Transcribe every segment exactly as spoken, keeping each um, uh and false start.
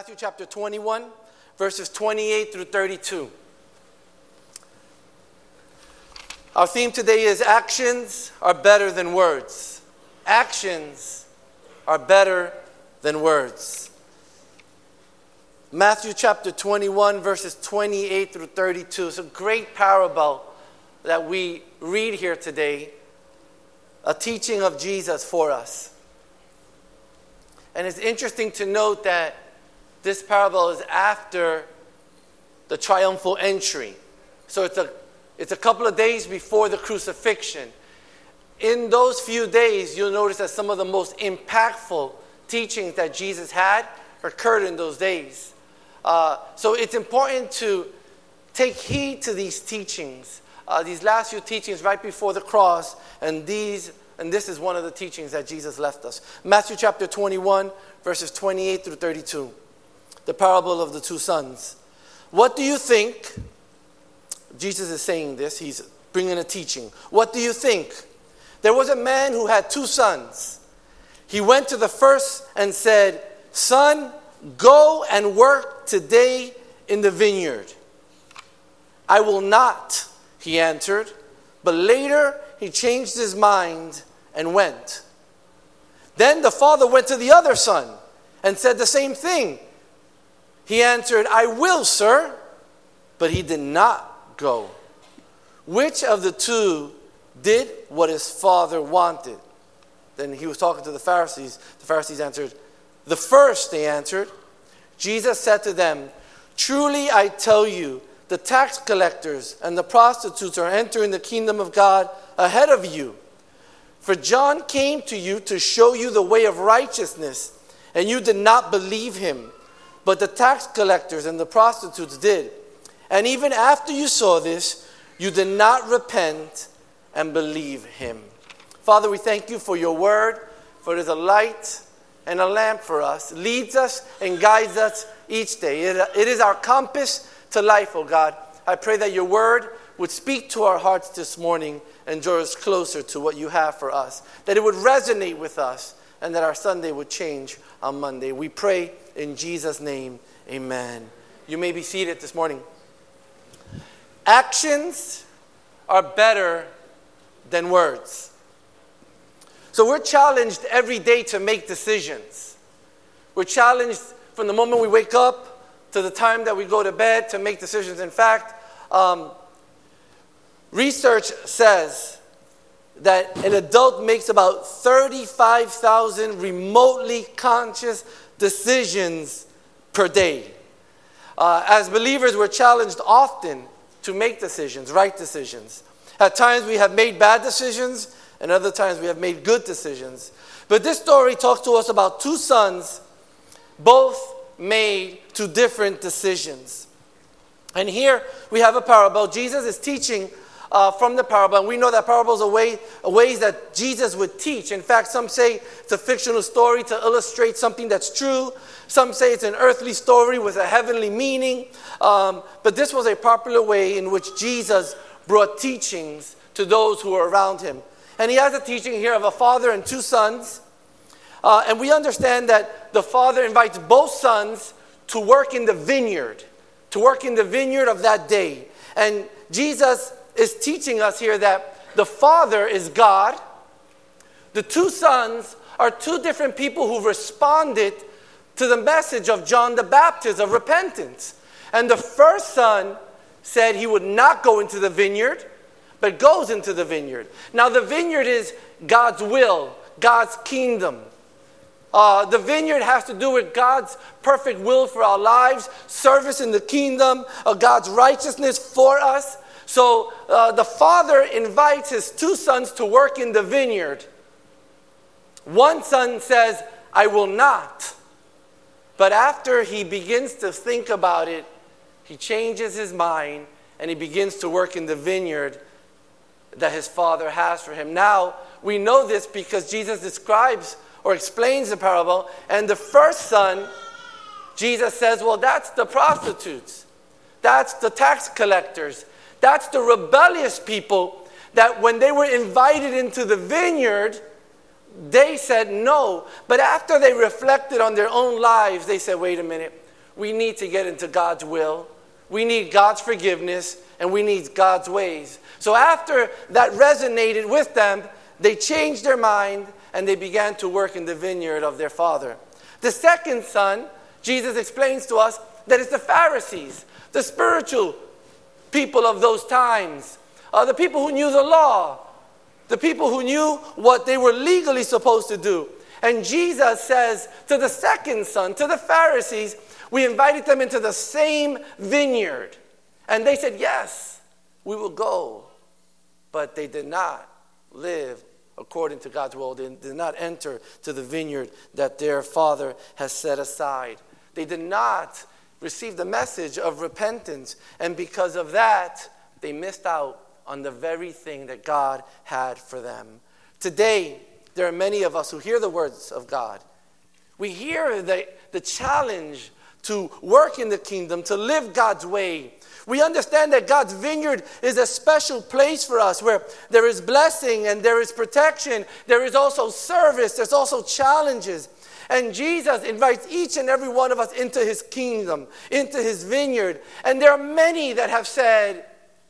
Matthew chapter twenty-one, verses twenty-eight through thirty-two. Our theme today is actions are better than words. Actions are better than words. Matthew chapter twenty-one, verses twenty-eight through thirty-two. It's a great parable that we read here today. A teaching of Jesus for us. And it's interesting to note that this parable is after the triumphal entry. So it's a, it's a couple of days before the crucifixion. In those few days, you'll notice that some of the most impactful teachings that Jesus had occurred in those days. Uh, so it's important to take heed to these teachings. Uh, these last few teachings right before the cross, and these and this is one of the teachings that Jesus left us. Matthew chapter twenty-one, verses twenty-eight through thirty-two. The parable of the two sons. What do you think? Jesus is saying this. He's bringing a teaching. What do you think? There was a man who had two sons. He went to the first and said, "Son, go and work today in the vineyard." "I will not," he answered. But later he changed his mind and went. Then the father went to the other son and said the same thing. He answered, "I will, sir." But he did not go. Which of the two did what his father wanted? Then he was talking to the Pharisees. The Pharisees answered, "The first," they answered. Jesus said to them, "Truly I tell you, the tax collectors and the prostitutes are entering the kingdom of God ahead of you. For John came to you to show you the way of righteousness, and you did not believe him. But the tax collectors and the prostitutes did. And even after you saw this, you did not repent and believe him." Father, we thank you for your word, for it is a light and a lamp for us. It leads us and guides us each day. It, it is our compass to life, oh God. I pray that your word would speak to our hearts this morning and draw us closer to what you have for us. That it would resonate with us and that our Sunday would change on Monday. We pray in Jesus' name, amen. You may be seated this morning. Actions are better than words. So we're challenged every day to make decisions. We're challenged from the moment we wake up to the time that we go to bed to make decisions. In fact, um, research says that an adult makes about thirty-five thousand remotely conscious decisions per day. Uh, as believers, we're challenged often to make decisions, right decisions. At times we have made bad decisions, and other times we have made good decisions. But this story talks to us about two sons, both made two different decisions. And here we have a parable. Jesus is teaching uh, from the parable, and we know that parables are way, ways that Jesus would teach. In fact, some say it's a fictional story to illustrate something that's true. Some say it's an earthly story with a heavenly meaning. Um, but this was a popular way in which Jesus brought teachings to those who were around him. And he has a teaching here of a father and two sons. Uh, and we understand that the father invites both sons to work in the vineyard, to work in the vineyard of that day. And Jesus is teaching us here that the father is God. The two sons are two different people who responded to the message of John the Baptist of repentance. And the first son said he would not go into the vineyard, but goes into the vineyard. Now the vineyard is God's will, God's kingdom. Uh, the vineyard has to do with God's perfect will for our lives, service in the kingdom, of God's righteousness for us. So uh, the father invites his two sons to work in the vineyard. One son says, "I will not." But after he begins to think about it, he changes his mind and he begins to work in the vineyard that his father has for him. Now, we know this because Jesus describes or explains the parable. And the first son, Jesus says, well, that's the prostitutes. That's the tax collectors. That's the rebellious people that when they were invited into the vineyard, they said no. But after they reflected on their own lives, they said, wait a minute. we need to get into God's will. We need God's forgiveness, and we need God's ways. So after that resonated with them, they changed their mind, and they began to work in the vineyard of their father. The second son, Jesus explains to us that it's the Pharisees, the spiritual people of those times, uh, the people who knew the law, the people who knew what they were legally supposed to do. And Jesus says to the second son, to the Pharisees, we invited them into the same vineyard. And they said, yes, we will go. But they did not live according to God's will. They did not enter to the vineyard that their father has set aside. They did not receive the message of repentance. And because of that, they missed out on the very thing that God had for them. Today, there are many of us who hear the words of God. We hear the, the challenge to work in the kingdom, to live God's way. We understand that God's vineyard is a special place for us where there is blessing and there is protection. There is also service. There's also challenges. And Jesus invites each and every one of us into his kingdom, into his vineyard. And there are many that have said,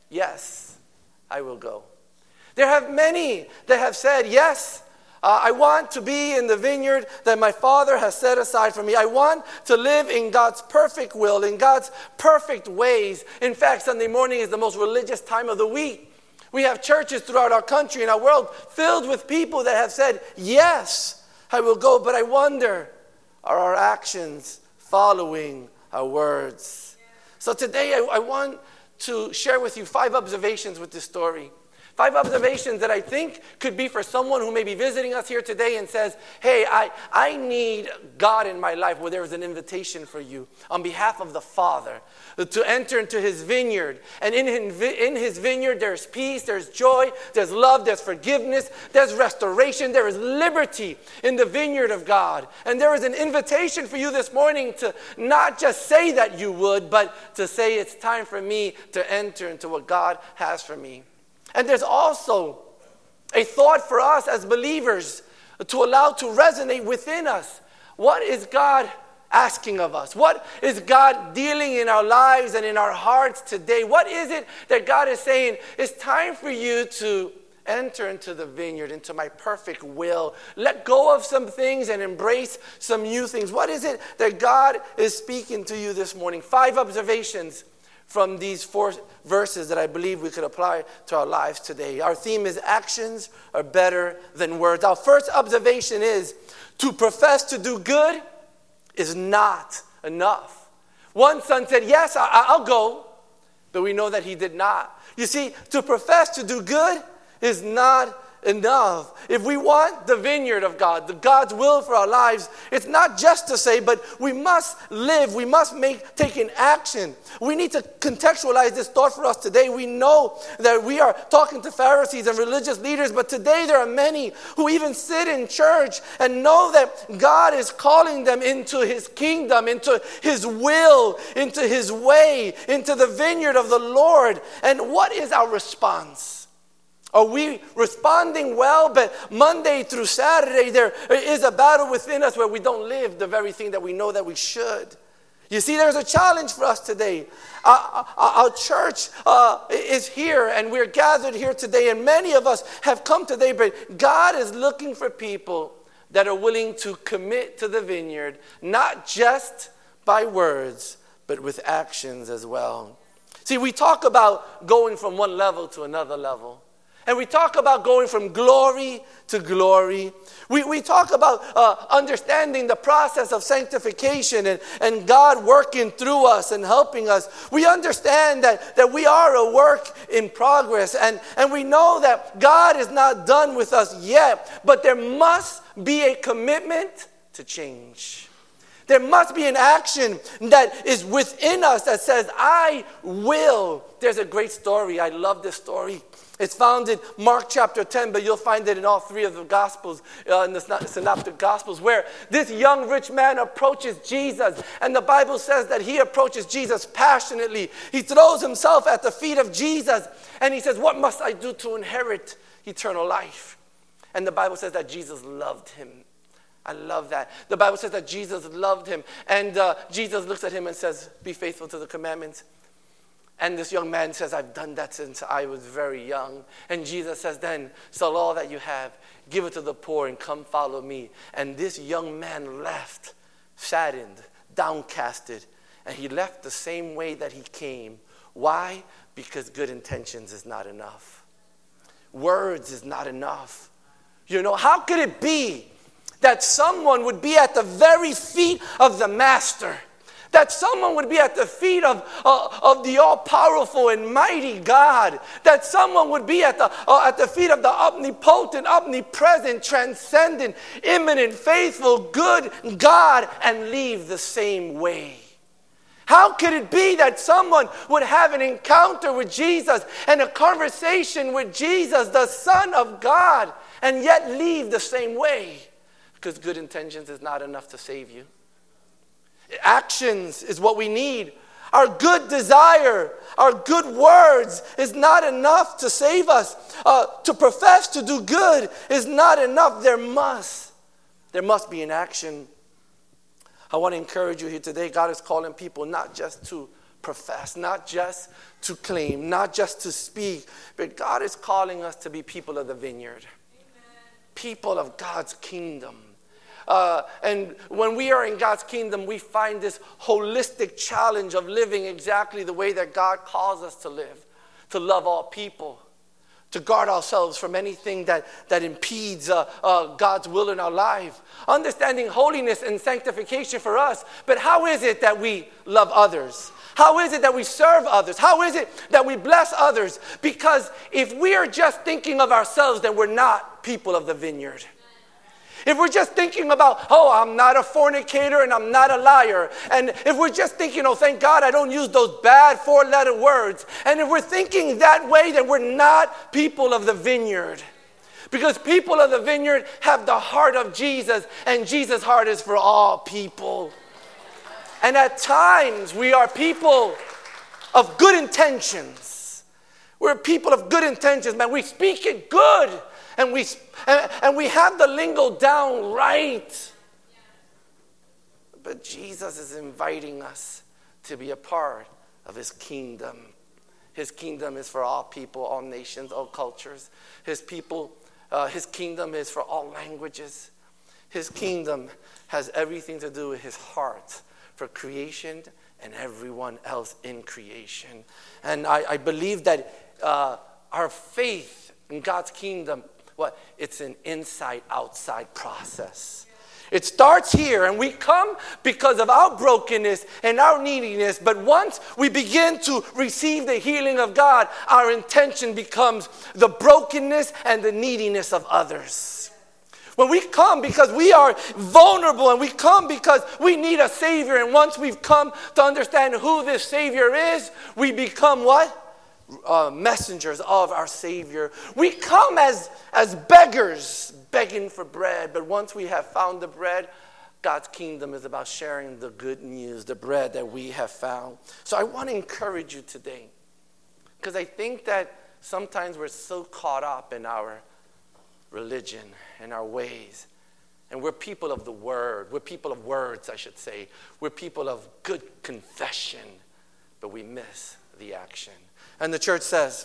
yes, I will go. There have many that have said, yes, Uh, I want to be in the vineyard that my Father has set aside for me. I want to live in God's perfect will, in God's perfect ways. In fact, Sunday morning is the most religious time of the week. We have churches throughout our country and our world filled with people that have said, yes, I will go. But I wonder, are our actions following our words? So today I, I want to share with you five observations with this story. Five observations that I think could be for someone who may be visiting us here today and says, hey, I, I need God in my life, where there is an invitation for you on behalf of the Father to enter into his vineyard. And in his, in his vineyard, there's peace, there's joy, there's love, there's forgiveness, there's restoration, there is liberty in the vineyard of God. And there is an invitation for you this morning to not just say that you would, but to say it's time for me to enter into what God has for me. And there's also a thought for us as believers to allow to resonate within us. What is God asking of us? What is God dealing in our lives and in our hearts today? What is it that God is saying? It's time for you to enter into the vineyard, into my perfect will. Let go of some things and embrace some new things. What is it that God is speaking to you this morning? Five observations from these four verses that I believe we could apply to our lives today. Our theme is actions are better than words. Our first observation is to profess to do good is not enough. One son said, yes, I, I'll go, but we know that he did not. You see, to profess to do good is not enough. If we want the vineyard of God, the God's will for our lives, it's not just to say, but we must live. We must make take an action. We need to contextualize this thought for us today. We know that we are talking to Pharisees and religious leaders, but today there are many who even sit in church and know that God is calling them into his kingdom, into his will, into his way, into the vineyard of the Lord. And what is our response? Are we responding well, but Monday through Saturday there is a battle within us where we don't live the very thing that we know that we should? You see, there's a challenge for us today. Our, our church uh, is here, and we're gathered here today, and many of us have come today, but God is looking for people that are willing to commit to the vineyard, not just by words, but with actions as well. See, we talk about going from one level to another level. And we talk about going from glory to glory. We, we talk about uh, understanding the process of sanctification and, and God working through us and helping us. We understand that, that we are a work in progress. And, and we know that God is not done with us yet. But there must be a commitment to change. There must be an action that is within us that says, I will. There's a great story. I love this story. It's found in Mark chapter ten, but you'll find it in all three of the Gospels, uh, in the Synoptic Gospels, where this young rich man approaches Jesus. And the Bible says that he approaches Jesus passionately. He throws himself at the feet of Jesus. And he says, what must I do to inherit eternal life? And the Bible says that Jesus loved him. I love that. The Bible says that Jesus loved him. And uh, Jesus looks at him and says, be faithful to the commandments. And this young man says, I've done that since I was very young. And Jesus says, then sell all that you have, give it to the poor, and come follow me. And this young man left, saddened, downcasted. And he left the same way that he came. Why? Because good intentions is not enough. Words is not enough. You know, how could it be that someone would be at the very feet of the Master? That someone would be at the feet of, uh, of the all-powerful and mighty God. That someone would be at the, uh, at the feet of the omnipotent, omnipresent, transcendent, immanent, faithful, good God and leave the same way. How could it be that someone would have an encounter with Jesus and a conversation with Jesus, the Son of God, and yet leave the same way? Because good intentions is not enough to save you. Actions is what we need. Our good desire, our good words is not enough to save us. Uh, to profess to do good is not enough. There must, there must be an action. I want to encourage you here today. God is calling people not just to profess, not just to claim, not just to speak, but God is calling us to be people of the vineyard. Amen. People of God's kingdom. Uh, and when we are in God's kingdom, we find this holistic challenge of living exactly the way that God calls us to live, to love all people, to guard ourselves from anything that, that impedes uh, uh, God's will in our life, understanding holiness and sanctification for us. But how is it that we love others? How is it that we serve others? How is it that we bless others? Because if we are just thinking of ourselves, then we're not people of the vineyard. If we're just thinking about, oh, I'm not a fornicator and I'm not a liar. And if we're just thinking, oh, thank God I don't use those bad four-letter words. And if we're thinking that way, then we're not people of the vineyard. Because people of the vineyard have the heart of Jesus, and Jesus' heart is for all people. And at times, we are people of good intentions. We're people of good intentions, man. We speak it good. And we and, and we have the lingo down right. But Jesus is inviting us to be a part of his kingdom. His kingdom is for all people, all nations, all cultures. His people, uh, his kingdom is for all languages. His kingdom has everything to do with his heart for creation and everyone else in creation. And I, I believe that uh, our faith in God's kingdom, what? It's an inside-outside process. It starts here, and we come because of our brokenness and our neediness. But once we begin to receive the healing of God, our intention becomes the brokenness and the neediness of others. When we come because we are vulnerable, and we come because we need a Savior, and once we've come to understand who this Savior is, we become what? Uh, messengers of our Savior. We come as, as beggars, begging for bread. But once we have found the bread, God's kingdom is about sharing the good news, the bread that we have found. So I want to encourage you today, because I think that sometimes we're so caught up in our religion and our ways. And we're people of the word. We're people of words, I should say. We're people of good confession, but we miss the action. And the church says,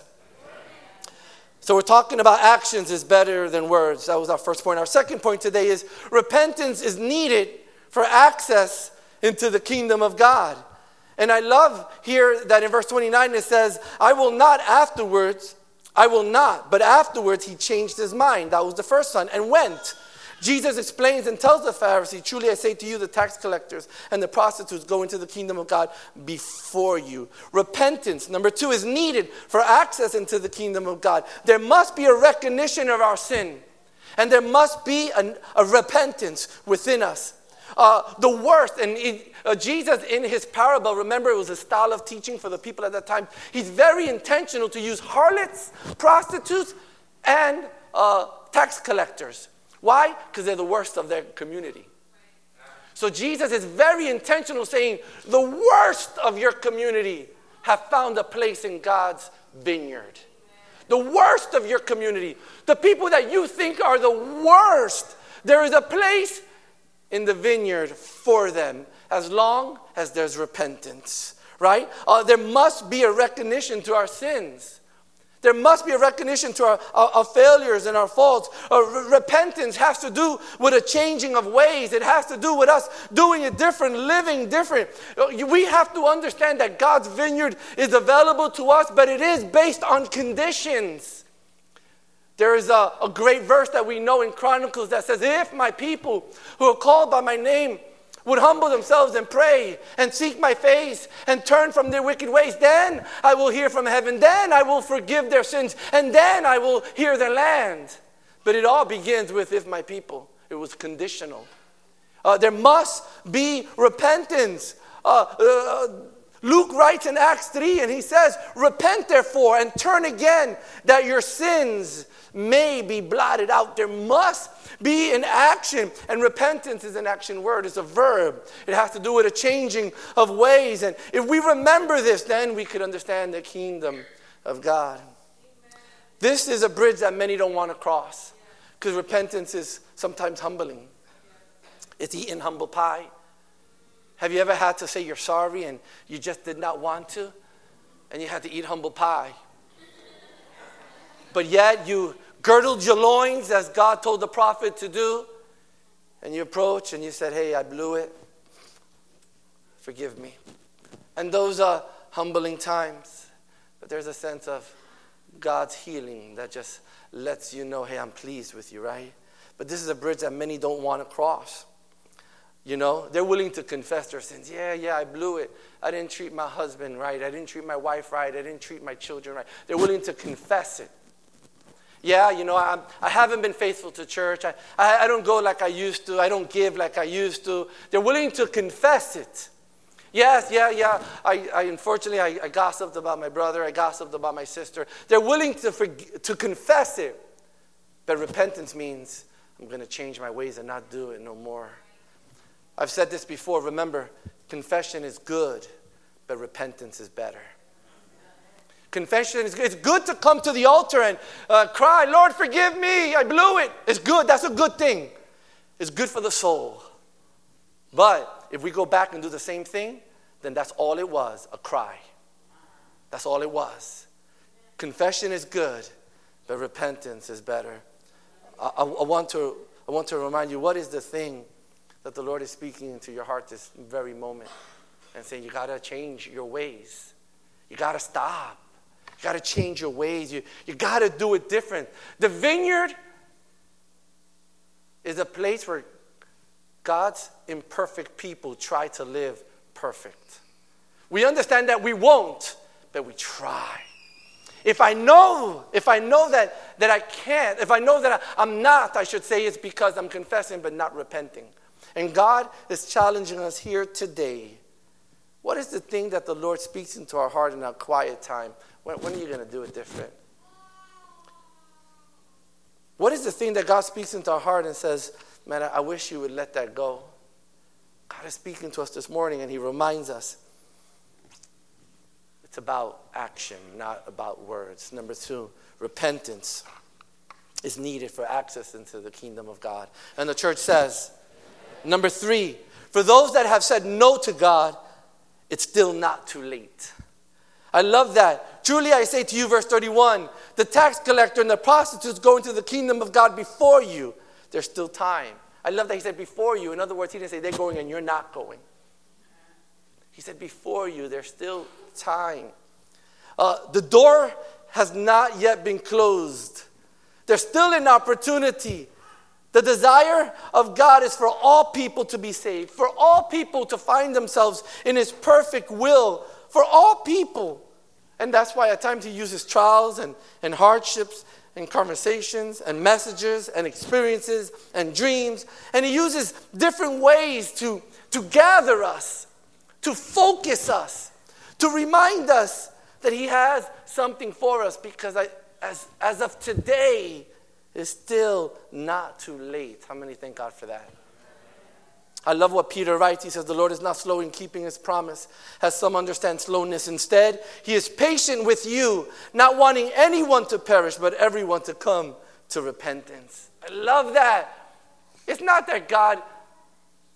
so we're talking about actions is better than words. That was our first point. Our second point today is repentance is needed for access into the kingdom of God. And I love here that in verse twenty-nine it says, I will not afterwards, I will not, but afterwards he changed his mind. That was the first son, and went. Jesus explains and tells the Pharisee, truly I say to you, the tax collectors and the prostitutes go into the kingdom of God before you. Repentance, number two, is needed for access into the kingdom of God. There must be a recognition of our sin. And there must be a, a repentance within us. Uh, the worst, and it, uh, Jesus in his parable, remember it was a style of teaching for the people at that time. He's very intentional to use harlots, prostitutes, and uh, tax collectors. Why? Because they're the worst of their community. So Jesus is very intentional saying, the worst of your community have found a place in God's vineyard. The worst of your community, the people that you think are the worst, there is a place in the vineyard for them as long as there's repentance, right? Uh, there must be a recognition to our sins. There must be a recognition to our, our, our failures and our faults. Uh, re- repentance has to do with a changing of ways. It has to do with us doing it different, living different. Uh, We have to understand that God's vineyard is available to us, but it is based on conditions. There is a, a great verse that we know in Chronicles that says, if my people who are called by my name would humble themselves and pray and seek my face and turn from their wicked ways, then I will hear from heaven, then I will forgive their sins, and then I will hear their land. But it all begins with if my people. It was conditional. Uh, there must be repentance. Uh, uh, Luke writes in Acts three, and he says, repent therefore and turn again, that your sins may be blotted out. There must be an action, and repentance is an action word. It's a verb. It has to do with a changing of ways. And if we remember this, then we could understand the kingdom of God. Amen. This is a bridge that many don't want to cross, because repentance is sometimes humbling. It's eating humble pie. Have you ever had to say you're sorry and you just did not want to? And you had to eat humble pie. But yet you girdled your loins as God told the prophet to do. And you approach and you said, hey, I blew it. Forgive me. And those are humbling times. But there's a sense of God's healing that just lets you know, hey, I'm pleased with you, right? But this is a bridge that many don't want to cross. You know, they're willing to confess their sins. Yeah, yeah, I blew it. I didn't treat my husband right. I didn't treat my wife right. I didn't treat my children right. They're willing to confess it. Yeah, you know, I, I haven't been faithful to church. I, I, I don't go like I used to. I don't give like I used to. They're willing to confess it. Yes, yeah, yeah. I, I unfortunately, I, I gossiped about my brother. I gossiped about my sister. They're willing to forg- to confess it. But repentance means I'm going to change my ways and not do it no more. I've said this before. Remember, confession is good, but repentance is better. Confession is good. It's good to come to the altar and uh, cry, Lord, forgive me. I blew it. It's good. That's a good thing. It's good for the soul. But if we go back and do the same thing, then that's all it was, a cry. That's all it was. Confession is good, but repentance is better. I, I, I want to, I want to remind you, what is the thing that the Lord is speaking into your heart this very moment and saying, you got to change your ways. You got to stop. You got to change your ways. You, you got to do it different. The vineyard is a place where God's imperfect people try to live perfect. We understand that we won't, but we try. If I know, if I know that, that I can't, if I know that I, I'm not, I should say it's because I'm confessing but not repenting. And God is challenging us here today. What is the thing that the Lord speaks into our heart in our quiet time? When, when are you going to do it different? What is the thing that God speaks into our heart and says, man, I, I wish you would let that go? God is speaking to us this morning, and he reminds us it's about action, not about words. Number two, repentance is needed for access into the kingdom of God. And the church says, number three, for those that have said no to God, it's still not too late. I love that. Truly I say to you, verse thirty-one, the tax collector and the prostitutes go into the kingdom of God before you. There's still time. I love that he said before you. In other words, he didn't say they're going and you're not going. He said before you, there's still time. Uh, the door has not yet been closed. There's still an opportunity. The desire of God is for all people to be saved, for all people to find themselves in his perfect will, for all people. And that's why at times he uses trials and, and hardships and conversations and messages and experiences and dreams. And he uses different ways to, to gather us, to focus us, to remind us that he has something for us, because I, as, as of today, it's still not too late. How many thank God for that? I love what Peter writes. He says, the Lord is not slow in keeping his promise, as some understand slowness. Instead, he is patient with you, not wanting anyone to perish, but everyone to come to repentance. I love that. It's not that God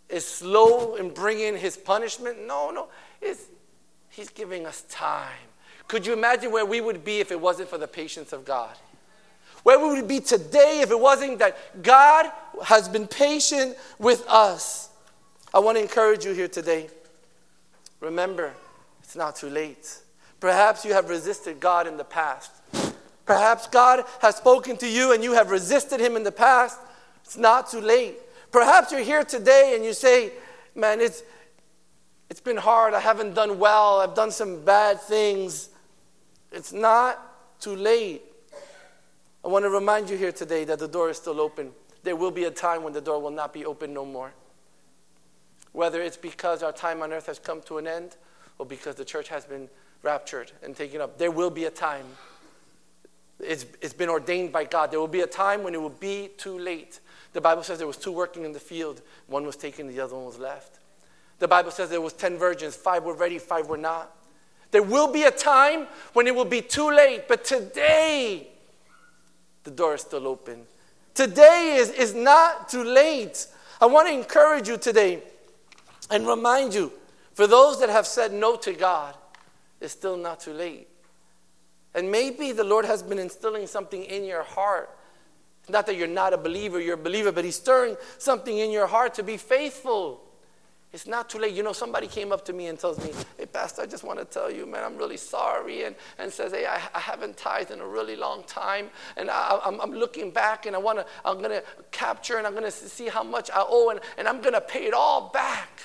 is slow in bringing his punishment. No, no. It's, he's giving us time. Could you imagine where we would be if it wasn't for the patience of God? Where we would be today if it wasn't that God has been patient with us? I want to encourage you here today. Remember, it's not too late. Perhaps you have resisted God in the past. Perhaps God has spoken to you and you have resisted him in the past. It's not too late. Perhaps you're here today and you say, man, it's, it's been hard. I haven't done well. I've done some bad things. It's not too late. I want to remind you here today that the door is still open. There will be a time when the door will not be open no more. Whether it's because our time on earth has come to an end or because the church has been raptured and taken up, there will be a time. It's, it's been ordained by God. There will be a time when it will be too late. The Bible says there was two working in the field. One was taken, the other one was left. The Bible says there was ten virgins. Five were ready, five were not. There will be a time when it will be too late. But today, the door is still open. Today is, is not too late. I want to encourage you today and remind you, for those that have said no to God, it's still not too late. And maybe the Lord has been instilling something in your heart. Not that you're not a believer, you're a believer, but he's stirring something in your heart to be faithful. It's not too late. You know, somebody came up to me and tells me, hey, Pastor, I just want to tell you, man, I'm really sorry. And, and says, hey, I, I haven't tithed in a really long time. And I, I'm, I'm looking back and I want to, I'm going to capture and I'm going to see how much I owe. And, and I'm going to pay it all back.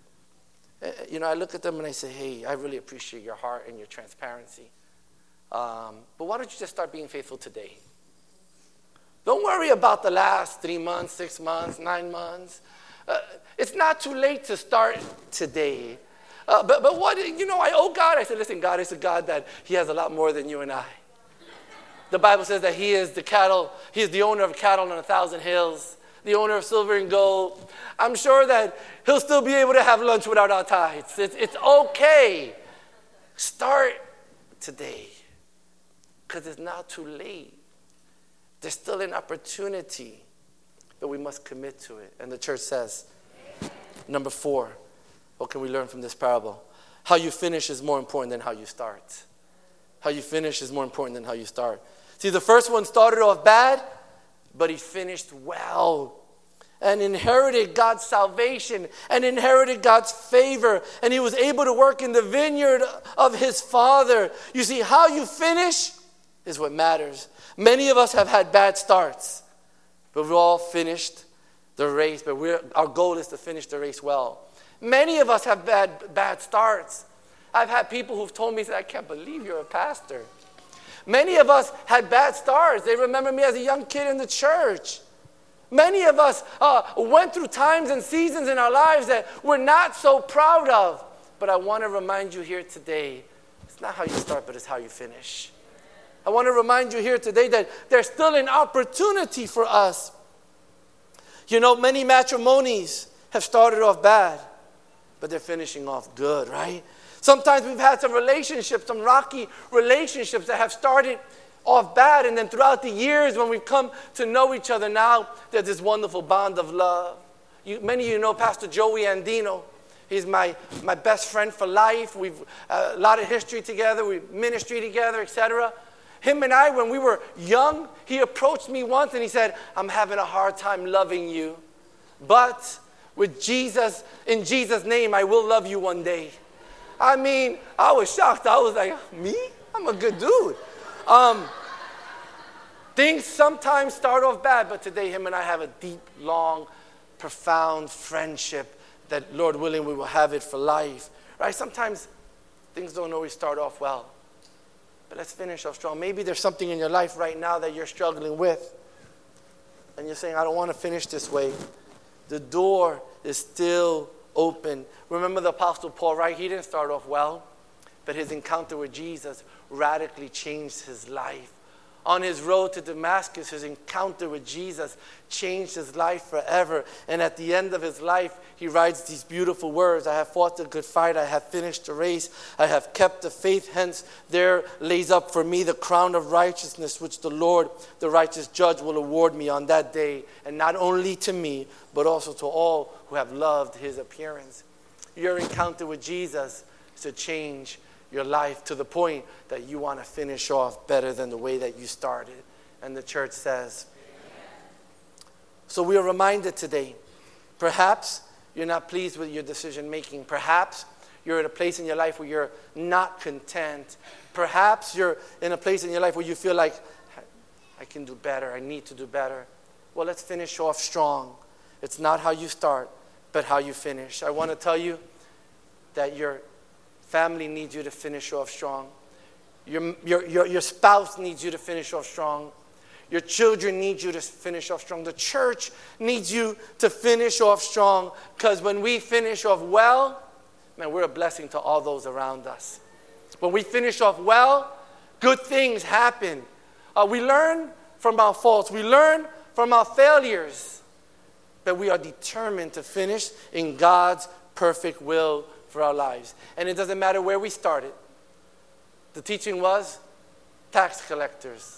You know, I look at them and I say, hey, I really appreciate your heart and your transparency. Um, but why don't you just start being faithful today? Don't worry about the last three months, six months, nine months. Uh, it's not too late to start today. Uh, but, but what, you know, I owe God. I said, listen, God is a God that he has a lot more than you and I. The Bible says that he is the cattle, he is the owner of cattle on a thousand hills, the owner of silver and gold. I'm sure that he'll still be able to have lunch without our tithes. It's, it's okay. Start today. Because it's not too late. There's still an opportunity, but we must commit to it. And the church says, number four, what can we learn from this parable? How you finish is more important than how you start. How you finish is more important than how you start. See, the first one started off bad, but he finished well and inherited God's salvation and inherited God's favor. And he was able to work in the vineyard of his Father. You see, how you finish is what matters. Many of us have had bad starts, but we've all finished the race. But we're, our goal is to finish the race well. Many of us have bad, bad starts. I've had people who've told me, I can't believe you're a pastor. Many of us had bad starts. They remember me as a young kid in the church. Many of us uh, went through times and seasons in our lives that we're not so proud of. But I want to remind you here today, it's not how you start, but it's how you finish. I want to remind you here today that there's still an opportunity for us. You know, many matrimonies have started off bad, but they're finishing off good, right? Sometimes we've had some relationships, some rocky relationships that have started off bad, and then throughout the years when we've come to know each other now, there's this wonderful bond of love. You, many of you know Pastor Joey Andino. He's my, my best friend for life. We've uh, a lot of history together. We've ministry together, et cetera. Him and I, when we were young, he approached me once and he said, I'm having a hard time loving you. But with Jesus, in Jesus' name, I will love you one day. I mean, I was shocked. I was like, me? I'm a good dude. Um, things sometimes start off bad, but today him and I have a deep, long, profound friendship that, Lord willing, we will have it for life. Right? Sometimes things don't always start off well. But let's finish off strong. Maybe there's something in your life right now that you're struggling with. And you're saying, I don't want to finish this way. The door is still open. Remember the Apostle Paul, right? He didn't start off well. But his encounter with Jesus radically changed his life. On his road to Damascus, his encounter with Jesus changed his life forever. And at the end of his life, he writes these beautiful words, I have fought the good fight, I have finished the race, I have kept the faith, hence there lays up for me the crown of righteousness, which the Lord, the righteous judge, will award me on that day, and not only to me, but also to all who have loved his appearance. Your encounter with Jesus is to change your life to the point that you want to finish off better than the way that you started. And the church says, amen. So we are reminded today, perhaps you're not pleased with your decision making. Perhaps you're at a place in your life where you're not content. Perhaps you're in a place in your life where you feel like, I can do better, I need to do better. Well, let's finish off strong. It's not how you start, but how you finish. I want to tell you that your family needs you to finish off strong. Your, your, your, your spouse needs you to finish off strong. Your children need you to finish off strong. The church needs you to finish off strong, because when we finish off well, man, we're a blessing to all those around us. When we finish off well, good things happen. Uh, we learn from our faults. We learn from our failures. But we are determined to finish in God's perfect will for our lives. And it doesn't matter where we started. The teaching was tax collectors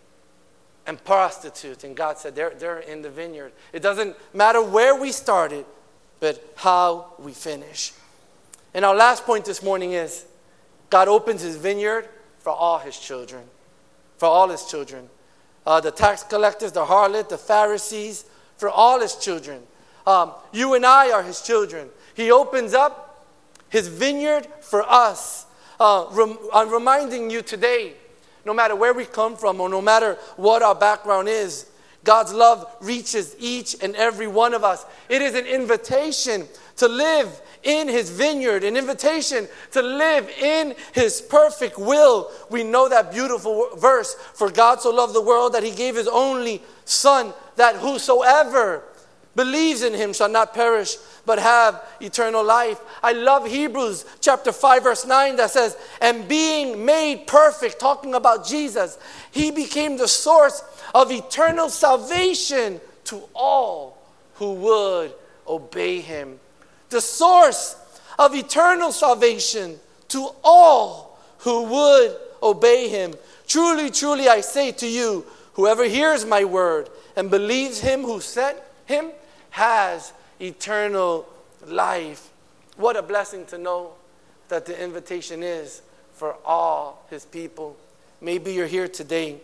and prostitutes. And God said they're, they're in the vineyard. It doesn't matter where we started, but how we finish. And our last point this morning is God opens his vineyard for all his children. For all his children. Uh, the tax collectors, the harlot, the Pharisees, for all his children. Um, you and I are his children. He opens up his vineyard for us. Uh, rem- I'm reminding you today, no matter where we come from or no matter what our background is, God's love reaches each and every one of us. It is an invitation to live in his vineyard, an invitation to live in his perfect will. We know that beautiful verse, for God so loved the world that he gave his only son, that whosoever believes in him shall not perish, but have eternal life. I love Hebrews chapter five, verse nine that says, and being made perfect, talking about Jesus, he became the source of eternal salvation to all who would obey him. The source of eternal salvation to all who would obey him. Truly, truly, I say to you, whoever hears my word and believes him who sent him has eternal life. What a blessing to know that the invitation is for all his people. Maybe you're here today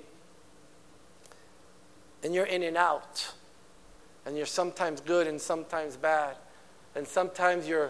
and you're in and out, and you're sometimes good and sometimes bad, and sometimes you're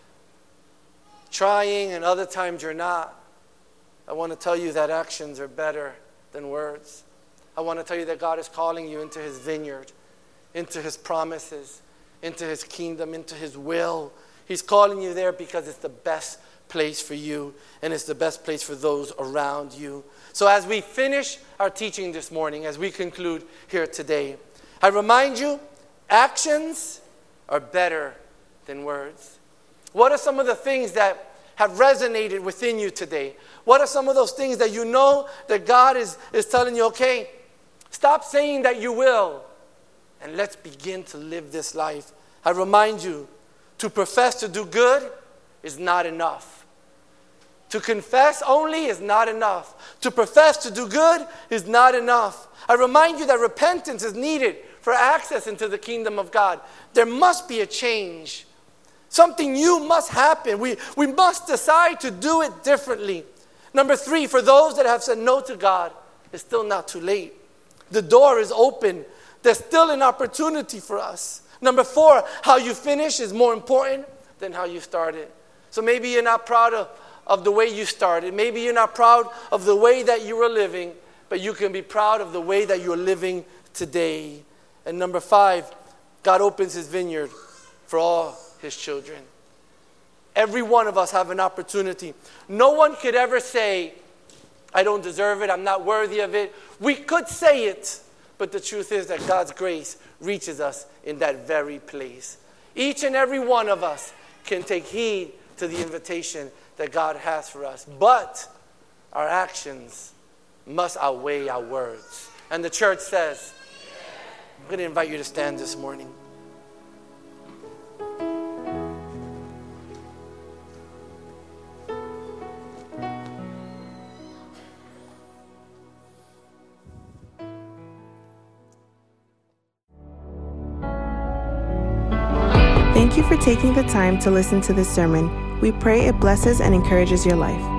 trying and other times you're not. I want to tell you that actions are better than words. I want to tell you that God is calling you into his vineyard, into his promises, into his kingdom, into his will. He's calling you there because it's the best place for you, and it's the best place for those around you. So as we finish our teaching this morning, as we conclude here today, I remind you, actions are better than words. What are some of the things that have resonated within you today? What are some of those things that you know that God is, is telling you, okay, stop saying that you will, and let's begin to live this life. I remind you, to profess to do good is not enough. To confess only is not enough. To profess to do good is not enough. I remind you that repentance is needed for access into the kingdom of God. There must be a change. Something new must happen. We, we must decide to do it differently. Number three, for those that have said no to God, it's still not too late. The door is open. There's still an opportunity for us. Number four, how you finish is more important than how you started. So maybe you're not proud of, of the way you started. Maybe you're not proud of the way that you were living, but you can be proud of the way that you're living today. And number five, God opens his vineyard for all his children. Every one of us have an opportunity. No one could ever say, I don't deserve it, I'm not worthy of it. We could say it, but the truth is that God's grace reaches us in that very place. Each and every one of us can take heed to the invitation that God has for us. But our actions must outweigh our words. And the church says, I'm going to invite you to stand this morning. Thank you for taking the time to listen to this sermon. We pray it blesses and encourages your life.